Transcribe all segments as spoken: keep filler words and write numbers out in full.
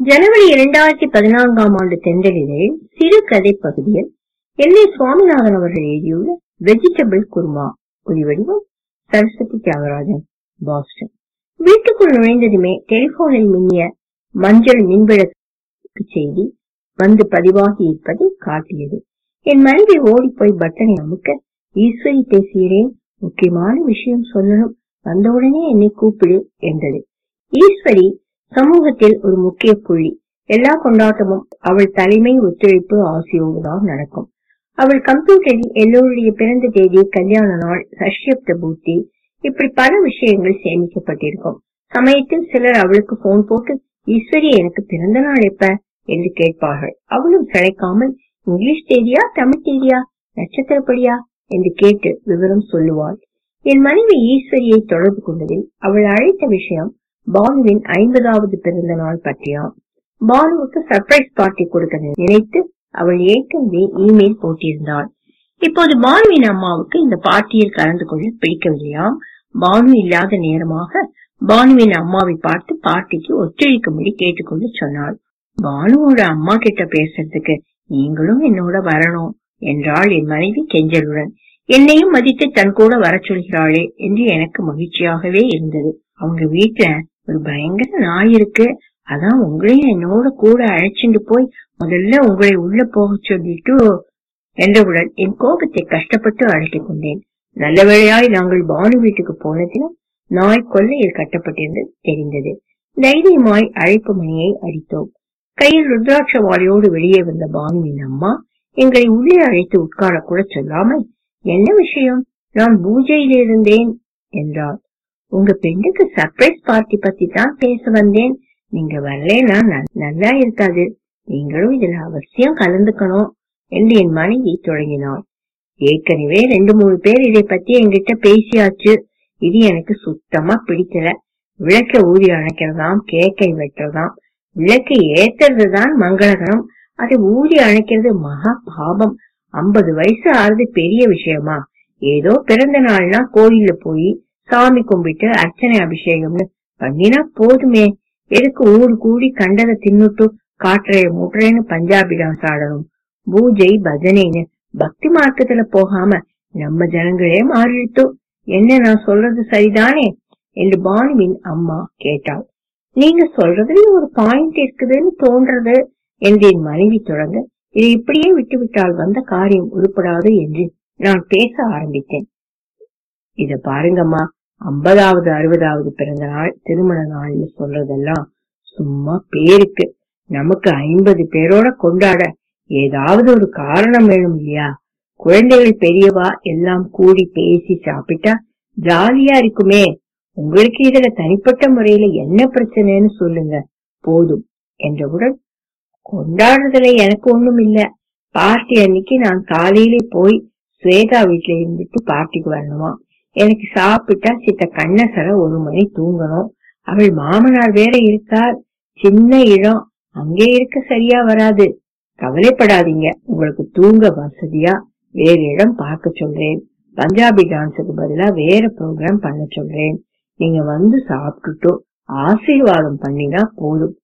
ஜனவரி இரண்டாயிரத்தி பதினான்காம் ஆண்டு தென்றலிதழில் சிறு கதை பகுதியில் எல் ஏ சுவாமிநாதன் அவர்கள் எழுதியுள்ள வெஜிடபிள் குருமா ஒலிவடிவம் சரஸ்வதி தியாகராஜன், பாஸ்டன். வீட்டுக்குள் நுழைந்ததுமே டெலிபோனில் மின்னிய மஞ்சள் மின்விளக்கு செய்தி வந்து பதிவாகி இருப்பதை காட்டியது. என் மனைவி ஓடி போய் பட்டனை அமுக்க, ஈஸ்வரி பேசுகிறேன், முக்கியமான விஷயம் சொல்லணும், வந்தவுடனே என்னை கூப்பிடு என்றது. ஈஸ்வரி சமூகத்தில் ஒரு முக்கிய புள்ளி. எல்லா கொண்டாட்டமும் அவள் தலைமை ஒத்துழைப்பு ஆசையோடுதான் நடக்கும். அவள் கம்ப்யூட்டரில் எல்லோருடைய பிறந்த தேதி, கல்யாண நாள், சஷ்யப்த பூர்த்தி, இப்படி பல விஷயங்கள் சேமிக்கப்பட்டிருக்கும். சமயத்தில் சிலர் அவளுக்கு போன் போட்டு, ஈஸ்வரி எனக்கு பிறந்த நாள் எப்ப என்று கேட்பார்கள். அவளும் சளைக்காமல், இங்கிலீஷ் தேதியா, தமிழ் தேதியா, நட்சத்திரப்படியா என்று கேட்டு விவரம் சொல்லுவாள். என் மனைவி ஈஸ்வரியை தொடர்பு கொண்டதில் அவள் அழைத்த விஷயம் பானுவின் ஐம்பதாவது பிறந்த நாள் பற்றியாம். பானுவுக்கு சர்ப்ரைஸ் பார்ட்டி கொடுக்க நினைத்து அவள் ஏற்கனவே இமெயில் போட்டிருந்தாள். இப்போது பானுவின் அம்மாவுக்கு இந்த பார்ட்டியில் கலந்து கொள்ள பிடிக்கவில்லையாம். பானு இல்லாத நேரமாக பானுவின் அம்மாவை பார்த்து பார்ட்டிக்கு ஒத்துழைக்கும்படி கேட்டுக்கொண்டு சொன்னாள். பானுவோட அம்மா கிட்ட பேசுறதுக்கு நீங்களும் என்னோட வரணும் என்றாள் என் மனைவி கெஞ்சலுடன். என்னையும் மதித்து தன் கூட வர சொல்கிறாளே என்று எனக்கு மகிழ்ச்சியாகவே இருந்தது. அவங்க வீட்டுல ஒரு பயங்கர நாய் இருக்கு, அதான் உங்களையும் என்னோட கூட அழைச்சிட்டு போய் முதல்ல உங்களை உள்ள போக சொல்லிட்டு என்றவுடன் என் கோபத்தை கஷ்டப்பட்டு அழைத்துக் கொண்டேன். நல்ல வேளையாய் நாங்கள் பானு வீட்டுக்கு போனதிலும் நாய் கொல்லையில் கட்டப்பட்டிருந்தது தெரிந்தது. தைரியமாய் அழைப்பு மணியை அடித்தோம். கையில் ருத்ராட்ச வாளியோடு வெளியே வந்த பானுவின் அம்மா எங்களை உள்ளே அழைத்து உட்கார கூட சொல்லாமல், என்ன விஷயம், நான் பூஜையில் இருந்தேன் என்றார். உங்க பெண்ணுக்கு சர்ப்ரைஸ் பார்ட்டி பத்தி தான் பேச வந்தேன், நீங்க வரலனா நல்லா இருக்காது, நீங்களும் இதுல அவசியம் கலந்துக்கணும் என்று என் மனைவி தொடங்கினாள். ஏற்கனவே ரெண்டு மூணு பேர் இதை பத்தி என்கிட்ட பேசியாச்சு, இது எனக்கு சுத்தமா பிடிக்கல. விளக்க ஊதி அணைக்கிறதாம், கேக்கை வெட்டுறதாம், விளக்கு ஏத்துறதுதான் மங்களகரம், அதை ஊதி அணைக்கிறது மகா பாபம். ஐம்பது வயசு ஆறுது பெரிய விஷயமா? ஏதோ பிறந்த நாள்னா கோயில்ல போய் சாமி கும்பிட்டு அர்ச்சனை அபிஷேகம்னு பண்ணினா போதுமே, எதுக்கு ஊடு கூடி கண்டதை தின்னுட்டு காட்டுறைய மூட்டுறேன்னு பஞ்சாபி டான்ஸ் ஆடணும்? பூஜை பஜனைன்னு பக்தி மார்க்கத்துல போகாம நம்ம ஜனங்களே மாறிடுத்தோ. என்ன நான் சொல்றது சரிதானே என்று பானுவின் அம்மா கேட்டாள். நீங்க சொல்றதுல ஒரு பாயிண்ட் இருக்குதுன்னு தோன்றது என்று என் மனைவி தொடங்க, இதை இப்படியே விட்டுவிட்டால் வந்த காரியம் உருப்படாது என்று நான் பேச ஆரம்பித்தேன். இத பாருங்கம்மா, ஐம்பதாவது அறுபதாவது பிறந்த நாள், திருமண நாள்னு சொல்றதெல்லாம் சும்மா பேருக்கு. நமக்கு ஐம்பது பேரோட கொண்டாட ஏதாவது ஒரு காரணம் வேணும் இல்லையா? குழந்தைகள் பெரியவா எல்லாம் கூடி பேசி சாப்பிட்டா ஜாலியா இருக்குமே. உங்களுக்கு இதுல தனிப்பட்ட முறையில என்ன பிரச்சனைன்னு சொல்லுங்க போதும் என்றவுடன், கொண்டாடுறதுல எனக்கு ஒண்ணும் இல்ல, பார்ட்டி அன்னைக்கு நான் காலையிலே போய் ஸ்வேதா வீட்டுல இருந்துட்டு பார்ட்டிக்கு வரணுமா, எனக்கு சாப்பிட்டா சித்த கண்ணசர ஒரு மணி தூங்கணும், அவள் மாமனார் வேற இருக்கார், சின்ன இடம், அங்கே இருக்க சரியா வராது. கவலைப்படாதீங்க, உங்களுக்கு தூங்க வசதியா வேற இடம் பார்க்க சொல்றேன், பஞ்சாபி டான்ஸுக்கு பதிலா வேற ப்ரோக்ராம் பண்ண சொல்றேன், நீங்க வந்து சாப்பிட்டுட்டு ஆசீர்வாதம் பண்ணினா போதும்.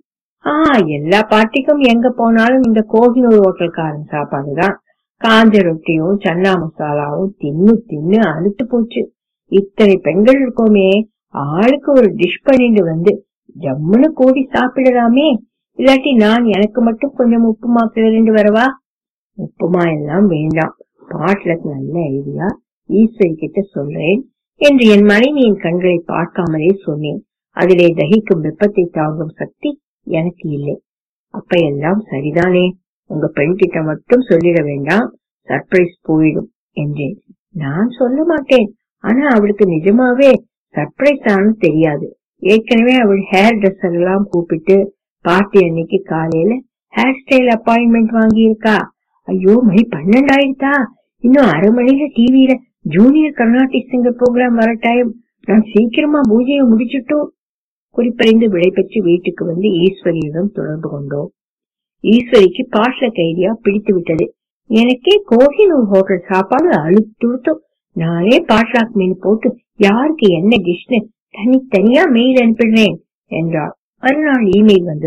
ஆஹ் எல்லா பார்ட்டிக்கும் எங்க போனாலும் இந்த கோகினூர் ஹோட்டல்காரன் சாப்பாடுதான், காஞ்ச ரொட்டியும் சன்னா மசாலாவும் தின்னு தின்னு அழுத்து போச்சு. இத்தனை பெண்கள் இருக்கோமே, ஆளுக்கு ஒரு டிஷ் பண்ணிட்டு வந்து ஜம்முன்னு கூடி சாப்பிடலாமே. இல்லாட்டி நான் எனக்கு மட்டும் கொஞ்சம் உப்புமா கிளறிண்டு வரவா? உப்புமா எல்லாம் வேண்டாம், பாட்லக் நல்ல ஐடியா, ஈஸ்வரி கிட்ட சொல்றேன் என்று என் மனைவியின் கண்களை பார்க்காமலே சொன்னேன். அதிலே தகிக்கும் வெப்பத்தை தாங்கும் சக்தி எனக்கு இல்லை. அப்ப எல்லாம் சரிதானே, உங்க பெண் கிட்ட மட்டும் சொல்லிட வேண்டாம், சர்ப்ரைஸ் போயிடும் என்றேன். நான் சொல்ல மாட்டேன், ஆனா அவளுக்கு நிஜமாவே சர்ப்ரைஸ் ஆனு தெரியாது. ஏற்கனவே அவள் ஹேர் ட்ரெஸ்ஸர் எல்லாம் கூப்பிட்டு பார்ட்டி அன்னைக்கு காலையில ஹேர் ஸ்டைல் அப்பாயின்மெண்ட் வாங்கி இருக்கா. ஐயோ மணி பன்னெண்டு ஆயிடுதா, இன்னும் அரை மணில டிவியில ஜூனியர் கர்நாடிக் சிங்கர் ப்ரோக்ராம் வர டைம், நான் சீக்கிரமா பூஜையை முடிச்சுட்டோம். குறிப்பறிந்து விடை பெற்று வீட்டுக்கு வந்து ஈஸ்வரியிடம் தொடர்பு கொண்டோம். ஈஸ்வரிக்கு பாட்லக் ஐடியா பிடித்து விட்டது. எனக்கே கோகினூர் ஹோட்டல் சாப்பாடு அழுத்துடுத்தோம். நானே பாட்லாக் மெனு போட்டு யாருக்கு என்ன டிஷ்னு தனித்தனியா மெயில் அனுப்பிடுறேன் என்றார். மறுநாள் இமெயில் வந்ததும்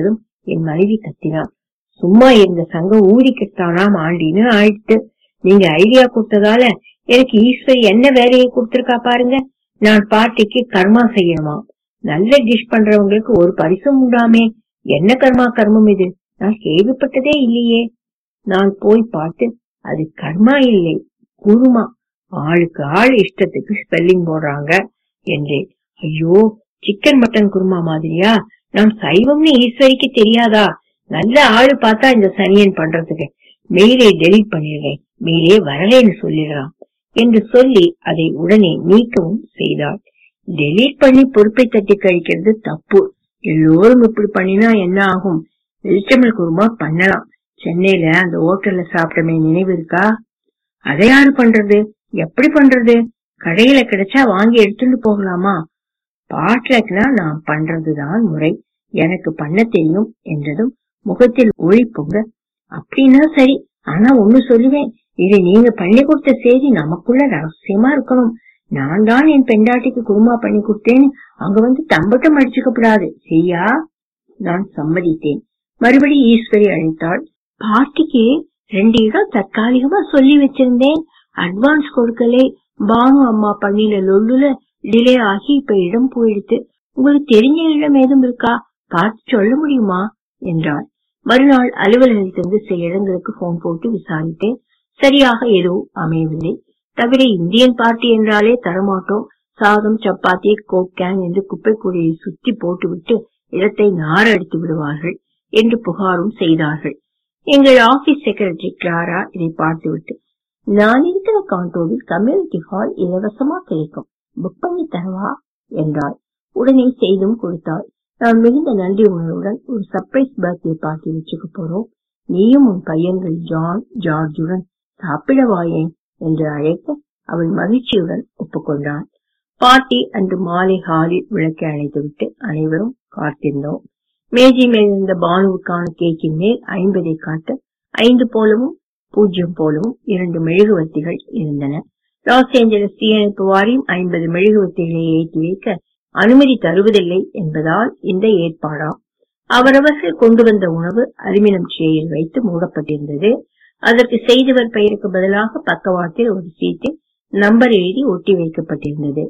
என் மனைவி கத்தினார். சும்மா இருந்த சங்கம் ஊதிக்கத்தானாம் ஆண்டின்னு ஆயிடுத்து. நீங்க ஐடியா கொடுத்ததால எனக்கு ஈஸ்வரி என்ன வேலையை கொடுத்திருக்கா பாருங்க. நான் பார்ட்டிக்கு கர்மா செய்யணுமா? நல்ல டிஷ் பண்றவங்களுக்கு ஒரு பரிசும் உண்டாமே. என்ன கர்மா கர்மம் இது? நான் கேள்விப்பட்டதே இல்லையே. நான் போய் பார்த்து அது கர்மா இல்லை, குருமா. ஆளுக்கு ஆள் இஷ்டத்துக்கு ஸ்பெல்லிங் போடுறாங்க என்றேன். ஐயோ, சிக்கன் மட்டன் குருமா மாதிரியா? நான் சைவம்னு ஈஸ்வரிக்கு தெரியாதா? நல்ல ஆளு பார்த்தா இந்த சனியன் பண்றதுக்கு மெயிலை டெலிட் பண்ணிடுறேன், மெயிலே வரலேன்னு சொல்லிடலாம் என்று சொல்லி அதை உடனே நீக்கவும் செய்தாள். டெலிட் பண்ணி பொறுப்பை தட்டி கழிக்கிறது தப்பு. எல்லோரும் இப்படி பண்ணினா என்ன ஆகும்? வெஜிடபிள் குருமா பண்ணலாம். சென்னையில அந்த ஹோட்டல்ல சாப்பிட்டமே நினைவு இருக்கா? அதை யாரு பண்றது? எப்படி பண்றது? கடையில கிடைச்சா வாங்கி எடுத்துட்டு போகலாமா? பாட்லக்னா நான் பண்றதுதான் முறை, எனக்கு பண்ண தெரியும் என்றதும் முகத்தில் ஒளி பொங்க, அப்படின்னா சரி, ஆனா ஒண்ணு சொல்லுவேன், இதை நீங்க பண்ணி கொடுத்த செய்தி நமக்குள்ள ரகசியமா இருக்கணும். நான் தான் என் பெண்டாட்டிக்கு குருமா பண்ணி கொடுத்தேன்னு அங்க வந்து தம்பட்டம் அடிச்சுக்கப்படாது, சரியா? நான் சம்மதித்தேன். மறுபடி ஈஸ்வரி அழைத்தாள். பார்ட்டிக்கு ரெண்டு இடம் தற்காலிகமா சொல்லி வச்சிருந்தேன், அட்வான்ஸ் கொடுக்கலே. பானு அம்மா பண்ணின லொல்லுல டிலே ஆகி இப்ப இடம் போயிடுத்து. உங்களுக்கு தெரிஞ்ச இடம் ஏதும் இருக்கா? பார்த்து சொல்ல முடியுமா என்றாள். மறுநாள் அலுவலகத்திலிருந்து சில இடங்களுக்கு போன் போட்டு விசாரித்தேன். சரியாக எதுவும் அமையவில்லை. தவிர இந்தியன் பார்ட்டி என்றாலே தரமாட்டோம், சாதம் சப்பாத்தி கோக் கேன் என்று குப்பை கூடையை சுத்தி போட்டுவிட்டு இடத்தை நார அடித்து விடுவார்கள் என்று புகாரும் செய்தார்கள். எங்கள் ஆபீஸ் செக்ரட்டரி கிளாரா இதை பார்த்துவிட்டு, நான் இருக்கிற காண்டோவில் கம்யூனிட்டி ஹால் இலவசமா கிடைக்கும், புக் பண்ணி தரவா என்றாள். உடனே செய்தும் கொடுத்தாள். நான் மிகுந்த நன்றி உணர்வுடன், ஒரு சர்ப்ரைஸ் பர்த்டே பார்ட்டி வச்சுக்க போறோம், நீயும் உன் பையன்கள் ஜான் ஜார்ஜுடன் சாப்பிட வாயேன் என்று அழைக்க அவள் மகிழ்ச்சியுடன் ஒப்புக்கொண்டாள். பார்ட்டி அன்று மாலை ஹாலில் விளக்கை அணைத்துவிட்டு அனைவரும் காத்திருந்தோம். மேஜை மேல் இருந்த பானுவுக்கான கேக்கின் மேல் ஐம்பதை காட்ட ஐந்து போலவும் பூஜ்ஜியம் போலவும் இரண்டு மெழுகுவர்த்திகள் இருந்தன. லாஸ் ஏஞ்சலஸ் தீயணைப்பு வாரியம் ஐம்பது மெழுகுவர்த்திகளை ஏற்றி வைக்க அனுமதி தருவதில்லை என்பதால் இந்த ஏற்பாடாம். அவரவர்கள் கொண்டு வந்த உணவு அலுமினியம் ட்ரேயில் வைத்து மூடப்பட்டிருந்தது. அதற்கு செய்தவர் பெயருக்கு பதிலாக பக்கவாட்டில் ஒரு சீட்டில் நம்பர் எழுதி ஒட்டி வைக்கப்பட்டிருந்தது.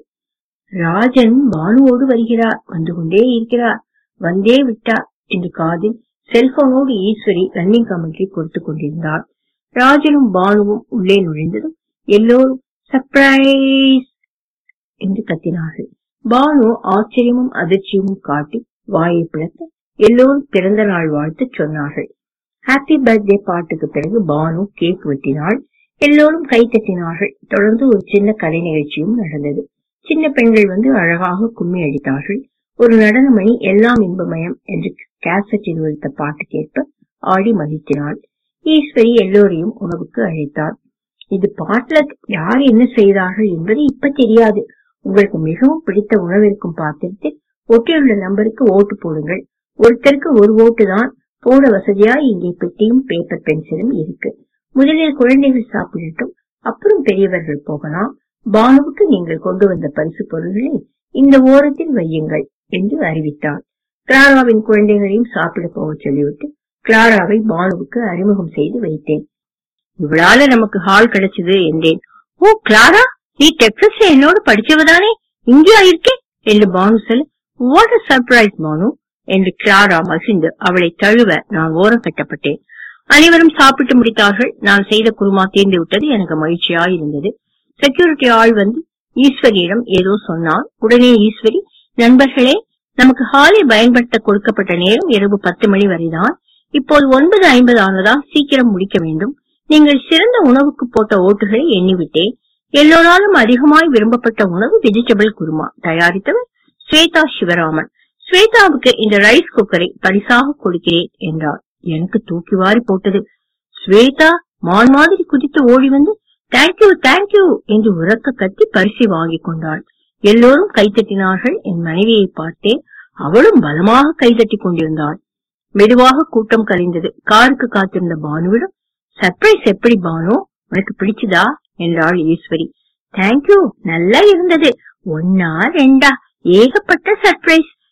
ராஜன் பானுவோடு வருகிறார், வந்து கொண்டே இருக்கிறார், வந்தே விட்டார் என்று காதில் செல்போனோடு ஈஸ்வரி ரன்னிங் கமெண்ட்ரி கொடுத்துக் கொண்டிருந்தார். ராஜனும் பானுவும் உள்ளே நுழைந்ததும் எல்லோரும் சர்ப்ரைஸ் என்று கத்தினார்கள். பானு ஆச்சரியமும் அதிர்ச்சியும் காட்டி வாயை பிளக்க எல்லோரும் பிறந்த நாள் வாழ்த்து சொன்னார்கள். ஹாப்பி பர்த்டே பாட்டுக்கு பிறகு பானு கேக் வெட்டினாள். எல்லோரும் கை தட்டினார்கள். தொடர்ந்து ஒரு சின்ன கலை நிகழ்ச்சியும் நடந்தது. சின்ன பெண்கள் வந்து அழகாக கும்மி அடித்தார்கள். ஒரு நடனமணி எல்லாம் இன்பமயம் என்று கேசட்டில் வைத்த பாட்டு கேட்ப ஆடி மகிழ்த்தினாள். ஈஸ்வரி எல்லோரையும் உணவுக்கு அழைத்தார். இது பாட்டுல யார் என்ன செய்தார்கள் என்பது இப்ப தெரியாது. உங்களுக்கு மிகவும் பிடித்த உணவிற்கும் பாத்திரத்தில் ஒட்டியுள்ள நம்பருக்கு ஓட்டு போடுங்கள். ஒருத்தருக்கு ஒரு ஓட்டு தான் போட வசதியா இங்கே பெட்டியும் பேப்பர் பென்சிலும் இருக்கு. முதலில் குழந்தைகள் சாப்பிடட்டும், அப்புறம் பெரியவர்கள் போகலாம். பானுவுக்கு நீங்கள் கொண்டு வந்த பரிசு பொருள்களை இந்த ஓரத்தில் வையுங்கள் என்று அறிவித்தார். கிளாராவின் குழந்தைகளையும் சாப்பிட போக சொல்லிவிட்டு கிளாராவை பானுவுக்கு அறிமுகம் செய்து வைத்தேன். இவளால நமக்கு ஹால் கிடைச்சது என்றேன். ஓ கிளாரா, நீ டெக்ஸஸ்ல என்னோடு படிச்சவதானே, இங்கேயா இருக்கே என்று பானு சொல்ல, வாட் அ சர்ப்ரைஸ் பானு என்று கிளாரா மகிழ்ந்து அவளை தழுவ நான் ஓரம் கட்டப்பட்டேன். அனைவரும் சாப்பிட்டு முடித்தார்கள். நான் செய்த குருமா தீர்ந்து விட்டது. எனக்கு மகிழ்ச்சியாய் இருந்தது. செக்யூரிட்டி ஆள் வந்து ஈஸ்வரியிடம் ஏதோ சொன்னார். உடனே ஈஸ்வரி, நண்பர்களே, நமக்கு ஹாலை பயன்படுத்த கொடுக்கப்பட்ட நேரம் இரவு பத்து மணி வரைதான். இப்போது ஒன்பது ஐம்பது ஆனதால் சீக்கிரம் முடிக்க வேண்டும். நீங்கள் சிறந்த உணவுக்கு போட்ட ஓட்டுகளை எண்ணிவிட்டேன். எல்லோராலும் அதிகமாய் விரும்பப்பட்ட உணவு வெஜிடபிள் குருமா. தயாரித்தவர் ஸ்வேதா சிவராமன். ஸ்வேதாவுக்கு இந்த ரைஸ் குக்கரை பரிசாக கொடுக்கிறேன் என்றார். எனக்கு தூக்கி வாரி போட்டது. ஸ்வேதா மான் மாதிரி குதித்து ஓடி வந்து தேங்க்யூ தேங்க்யூ என்று உரக்க கத்தி பரிசை வாங்கி கொண்டாள். எல்லோரும் கைத்தட்டினார்கள். என் மனைவியை பார்த்தேன். அவளும் பலமாக கைதட்டி கொண்டிருந்தாள். மெதுவாக கூட்டம் கலைந்தது. காருக்கு காத்திருந்த பானுவிடம், சர்ப்ரைஸ் எப்படி பானு, உனக்கு பிடிச்சதா என்றாள் ஈஸ்வரி. தேங்க்யூ, நல்லா இருந்தது. ஒன்னா ரெண்டா ஏகப்பட்ட சர்ப்ரைஸ்.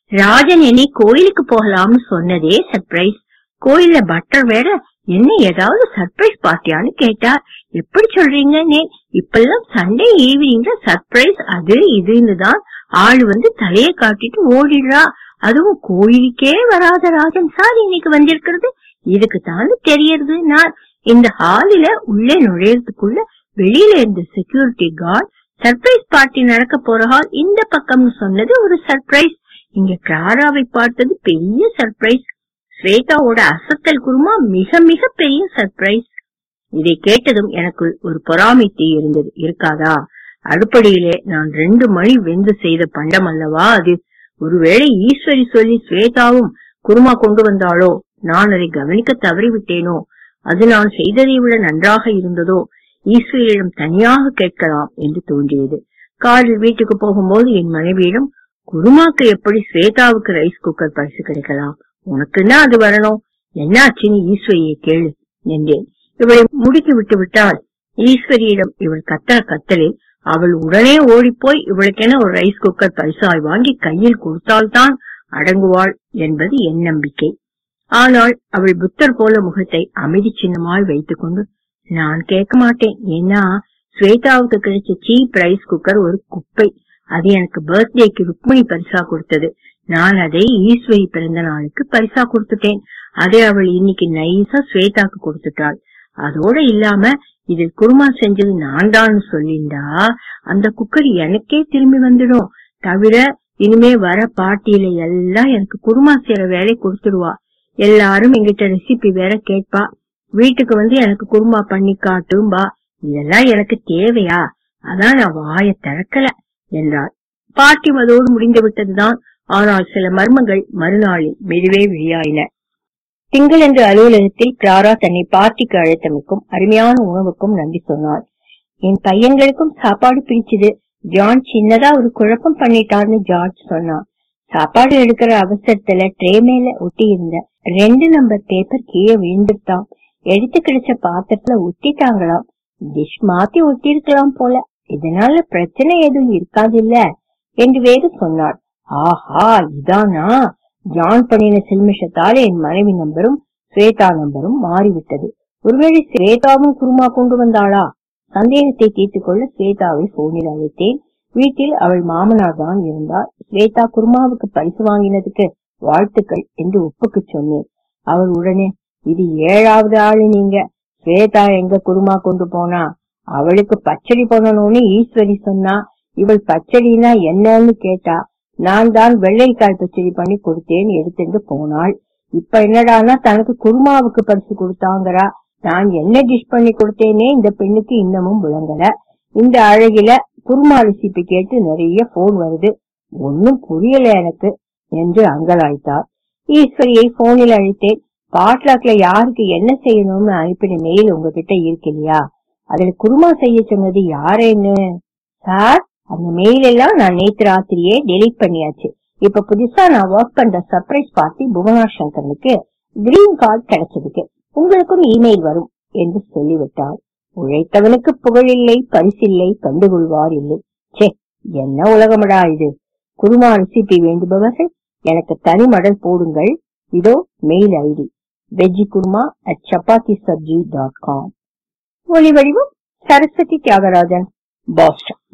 ராஜன் என்னை கோயிலுக்கு போகலாம்னு சொன்னதே சர்ப்ரைஸ். கோயில்ல பட்டர் வேற என்ன ஏதாவது சர்ப்ரைஸ் பார்ட்டியான்னு கேட்டார். எப்படி சொல்றீங்க? இப்பெல்லாம் சண்டே ஈவினிங்ல சர்ப்ரைஸ் அது இதுன்னு தான் ஆளு வந்து தலையை காட்டிட்டு ஓடிடுறா. அதுவும் கோயிலுக்கே வராத ராஜன் சார் இன்னைக்கு வந்திருக்கிறது இதுக்கு தான் தெரியறது. நான் இந்த ஹாலில உள்ளே நுழையறதுக்குள்ள வெளியில இருந்த செக்யூரிட்டி கார்டு சர்ப்ரைஸ் பார்ட்டி நடக்க போற ஹால் இந்த பக்கம்னு சொன்னது ஒரு சர்ப்ரைஸ். இங்க கிளாராவை பார்த்தது பெரிய சர்ப்ரைஸ். ஸ்வேதாவோட அசத்தல் குருமா மிக மிக பெரிய சர்ப்ரைஸ். இதை கேட்டதும் எனக்குள் ஒரு பொறாமை தீ இருந்தது. இருக்காதா? அடுப்படியிலே நான் ரெண்டு மணி வெந்து செய்த பண்டம் அல்லவா அது. ஒருவேளை ஈஸ்வரி சொல்லி ஸ்வேதாவும் குருமா கொண்டு வந்தாளோ? நான் அதை கவனிக்க தவறிவிட்டேனோ? அது நான் செய்ததை விட நன்றாக இருந்ததோ? ஈஸ்வரியிடம் தனியாக கேட்கலாம் என்று தோன்றியது. காரில் வீட்டுக்கு போகும்போது என் மனைவியிடம், குருமாக்கு எப்படி ஸ்வேதாவுக்கு ரைஸ் குக்கர் பரிசு கிடைக்கலாம்? உனக்குன்னா அது வரணும், என்னாச்சுன்னு ஈஸ்வரியை கேளு என்றேன். இவளை முடுக்கி விட்டு விட்டால் ஈஸ்வரியிடம் இவள் கத்தர கத்தலில் அவள் உடனே ஓடிப்போய் இவளுக்கென ஒரு ரைஸ் குக்கர் பரிசாய் வாங்கி கையில் கொடுத்தால்தான் அடங்குவாள் என்பது என் நம்பிக்கை. ஆனால் அவள் புத்தர் போல முகத்தை அமைதி சின்னமாய் வைத்துக் கொண்டு, நான் கேட்க மாட்டேன், ஏன்னா ஸ்வேதாவுக்கு கிடைச்ச சீப் ரைஸ் குக்கர் ஒரு குப்பை. அது எனக்கு பர்த்டேக்கு ருக்மணி பரிசா கொடுத்தது. நான் அதை ஈஸ்வரி பிறந்த நாளுக்கு பரிசா கொடுத்துட்டேன். அதை அவள் இன்னைக்கு நைஸா ஸ்வேதாக்கு கொடுத்துட்டாள். அதோட இல்லாம இதில் குருமா செஞ்சது நான் தான் சொல்லிண்டா அந்த குக்கர் எனக்கே திரும்பி வந்துடும். தவிர இனிமே வர பார்ட்டியில எல்லாம் எனக்கு குருமா செய்யற வேலை கொடுத்துடுவா. எல்லாரும் எங்கிட்ட ரெசிபி வேற கேட்பா. வீட்டுக்கு வந்து எனக்கு குருமா பண்ணி காட்டும்பா. இதெல்லாம் எனக்கு தேவையா? அதான் நான் வாய திறக்கல என்றார். பார்ட்டி அதோடு முடிந்து விட்டதுதான். ஆனால் சில மர்மங்கள் மறுநாளில் மெதுவே வெளியாயின. திங்களன்று அலுவலகத்தில் கிளாரா தன்னை பார்ட்டிக்கு அழைத்தமைக்கும் அருமையான உணவுக்கும் நன்றி சொன்னாள். என் பையன்களுக்கும் சாப்பாடு பிடிச்சது. ஜான் சின்னதா ஒரு குழப்பம் பண்ணிட்டார்னு ஜார்ஜ் சொன்னான். சாப்பாடு எடுக்கிற அவசரத்துல ட்ரே மேல ஒட்டி இருந்த ரெண்டு நம்பர் பேப்பர் கீழே விழுந்துட்டான். எடுத்து கிடைச்ச பாத்திரத்துல ஒட்டிட்டாங்களாம். டிஷ் மாத்தி ஒட்டி இருக்கலாம் போல. இதனால பிரச்சனை எதுவும் இருக்காது இல்ல என்று வேறு சொன்னாள். ஆஹா, இதானா? ஜான் பண்ணின சில்மிஷத்தால என் மனைவி நம்பரும் ஸ்வேதா நம்பரும் மாறிவிட்டது. ஒருவேளை ஸ்வேதாவும் குருமா கொண்டு வந்தாளா? சந்தேகத்தை தீர்த்துக் கொள்ள ஸ்வேதாவை போனில் அழைத்தேன். வீட்டில் அவள் மாமனார் தான் இருந்தார். ஸ்வேதா குருமாவுக்கு பரிசு வாங்கினதுக்கு வாழ்த்துக்கள் என்று ஒப்புக்கு சொன்னேன். அவள் உடனே, இது ஏழாவது ஆளு நீங்க. ஸ்வேதா எங்க குருமா கொண்டு போனா? அவளுக்கு பச்சடி பண்ணணும்னு ஈஸ்வரி சொன்னா. இவள் பச்சடினா என்னன்னு கேட்டா. நான் தான் வெள்ளைக்காய் பச்சடி பண்ணி கொடுத்தேன்னு எடுத்துட்டு போனாள். இப்ப என்னடானா தனக்கு குருமாவுக்கு பரிசு கொடுத்தாங்கறா. நான் என்ன டிஷ் பண்ணி கொடுத்தேனே இந்த பெண்ணுக்கு இன்னமும் விளங்கல. இந்த அழகில குருமா ரெசிபி கேட்டு நிறைய போன் வருது. ஒன்னும் புரியல எனக்கு என்று அங்கலாய்த்தார். ஈஸ்வரியை போனில் அழைத்தேன். பாட்லாக்ல யாருக்கு என்ன செய்யணும்னு அனுப்பின மெயில் உங்ககிட்ட இருக்கு இல்லையா? அதுல குருமா செய்ய சொன்னது யாரேன்னு? சார், அந்த மெயில் எல்லாம் நான் நேற்று ராத்திரியே டெலீட் பண்ணியாச்சு. இப்ப புதுசா நான் ஒர்க் பண்ற சர்ப்ரைஸ் பார்ட்டி புவனா சங்கரனுக்கு கிரீன் கார்டு கிடைச்சதுக்கு உங்களுக்கும் இமெயில் வரும் என்று சொல்லிவிட்டார். உழைத்தவனுக்கு புகழில்லை, பரிசில்லை, கண்டுகொள்வார் இல்லை. சே, என்ன உலகமடா இது! குருமா ரெசிபி வேண்டுபவர்கள் எனக்கு தனி மடல் போடுங்கள். இதோ mail ID veggie kurma at chapati sabzi dot com. ஒளி வடிவம் சரஸ்வதி தியாகராஜன், பாஸ்டன்.